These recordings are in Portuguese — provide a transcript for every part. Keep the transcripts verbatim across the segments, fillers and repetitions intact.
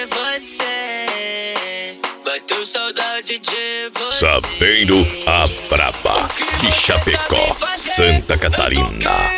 você. Bateu saudade de você. Sabendo a braba de Chapecó, Santa Catarina.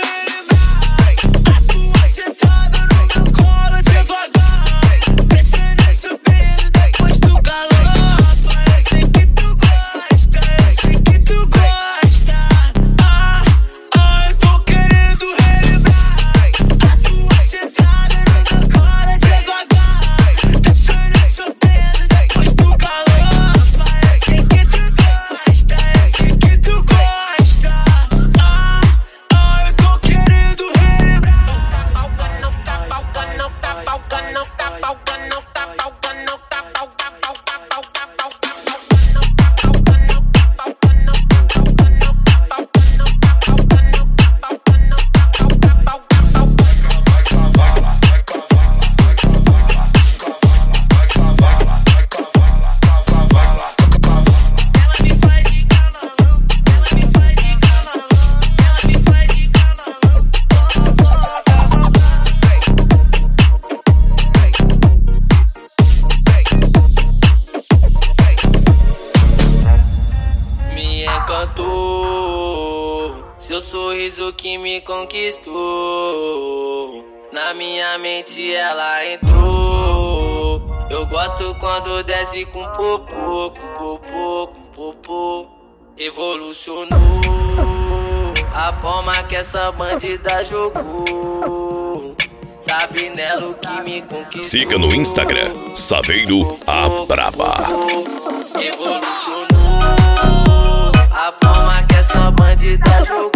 Seu sorriso que me conquistou, na minha mente ela entrou. Eu gosto quando desce com popô, com popô, com popô. Evolucionou a forma que essa bandida jogou. Sabe nela o que me conquistou. Siga no Instagram, Saveiro a Braba. Evolucionou a forma que essa bandida jogou.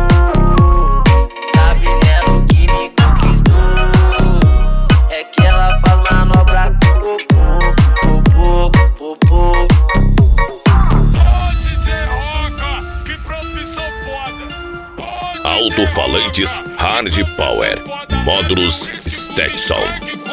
Sabe nela o que me conquistou. É que ela faz manobra com popô, popô, popô. Ô D J Roca, que profissão foda. Alto-falantes Hard Power, módulos Stetson.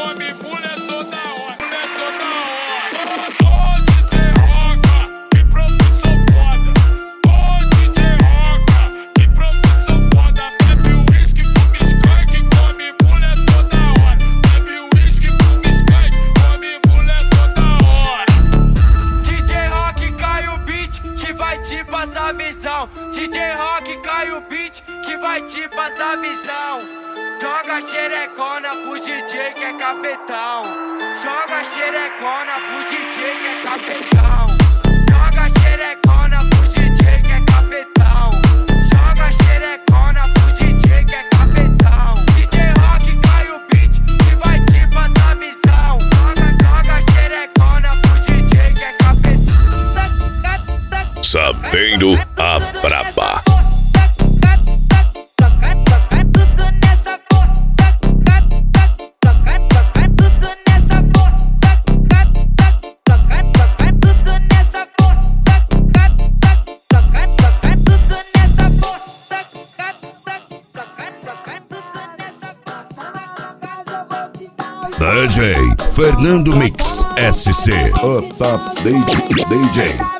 Passa visão, D J Rock cai o beat que vai te passar visão. Joga xerecona pro D J que é cafetão. Joga xerecona pro D J que é cafetão. Joga xerecona pro D J que é cafetão. Joga xerecona pro D J que é cafetão. D J Rock cai o beat que vai te passar visão. Joga, joga xerecona pro D J que é cafetão. Sabendo a Braba. D J Fernando Mix S C. O Top D J.